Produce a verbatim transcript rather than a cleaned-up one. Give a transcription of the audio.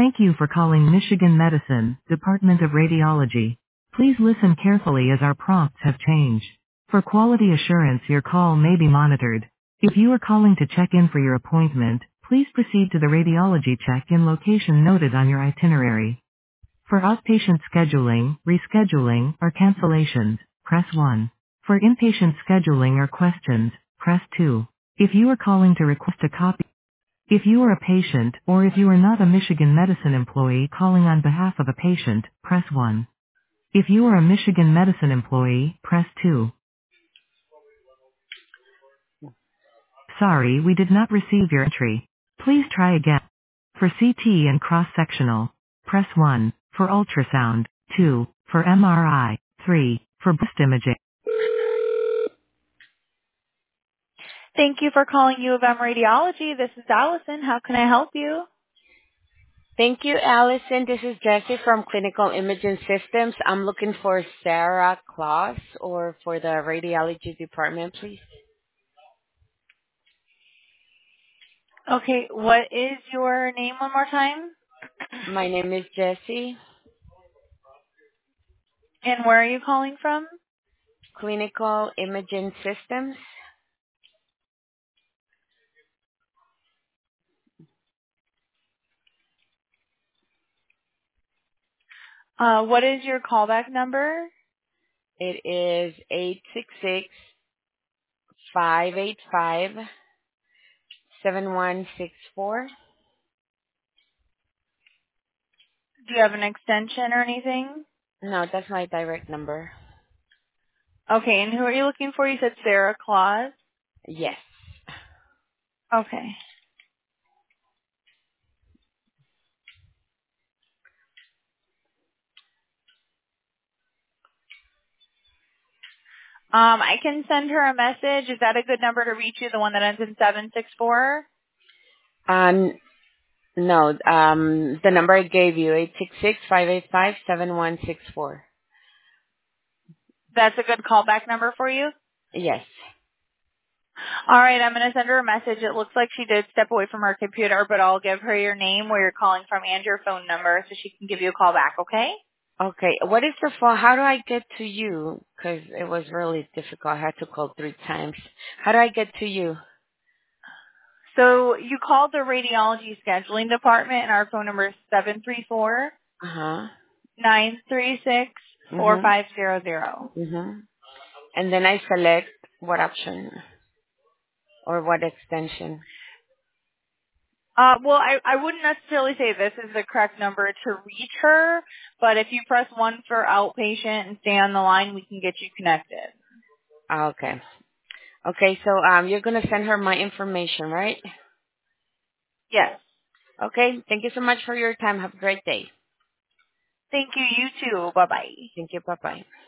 Thank you for calling Michigan Medicine, Department of Radiology. Please listen carefully as our prompts have changed. For quality assurance, your call may be monitored. If you are calling to check in for your appointment, please proceed to the radiology check-in location noted on your itinerary. For outpatient scheduling, rescheduling, or cancellations, press one. For inpatient scheduling or questions, press two. If you are calling to request a copy, if you are a patient, or if you are not a Michigan Medicine employee calling on behalf of a patient, press one. If you are a Michigan Medicine employee, press two. Sorry, we did not receive your entry. Please try again. For C T and cross-sectional, press one. For ultrasound, two. For M R I, three. For breast imaging. Thank you for calling U of M Radiology. This is Allison. How can I help you? Thank you, Allison. This is Jessie from Clinical Imaging Systems. I'm looking for Sarah Claus or for the radiology department, please. Okay, what is your name one more time? My name is Jessie, And where are you calling from? Clinical Imaging Systems. Uh, what is your callback number? It is eight six six, five eight five, seven one six four. Do you have an extension or anything? No, that's my direct number. Okay, and who are you looking for? You said Sarah Claus. Yes. Okay. Um, I can send her a message. Is that a good number to reach you, the one that ends in seven six four? Um, no, um, the number I gave you, eight six six, five eight five, seven one six four. That's a good callback number for you? Yes. All right, I'm going to send her a message. It looks like she did step away from her computer, but I'll give her your name, where you're calling from, and your phone number so she can give you a call back, okay? Okay. What is the phone? How do I get to you? Because it was really difficult. I had to call three times. How do I get to you? So you called the radiology scheduling department, and our phone number is seven three four, Uh-huh. nine three six, four Mhm. five zero zero. Mhm. And then I select what option or what extension. Uh, well, I, I wouldn't necessarily say this is the correct number to reach her, but if you press one for outpatient and stay on the line, we can get you connected. Ah, okay. Okay. So um, you're gonna send her my information, right? Yes. Okay. Thank you so much for your time. Have a great day. Thank you. You too. Bye-bye. Thank you. Bye bye.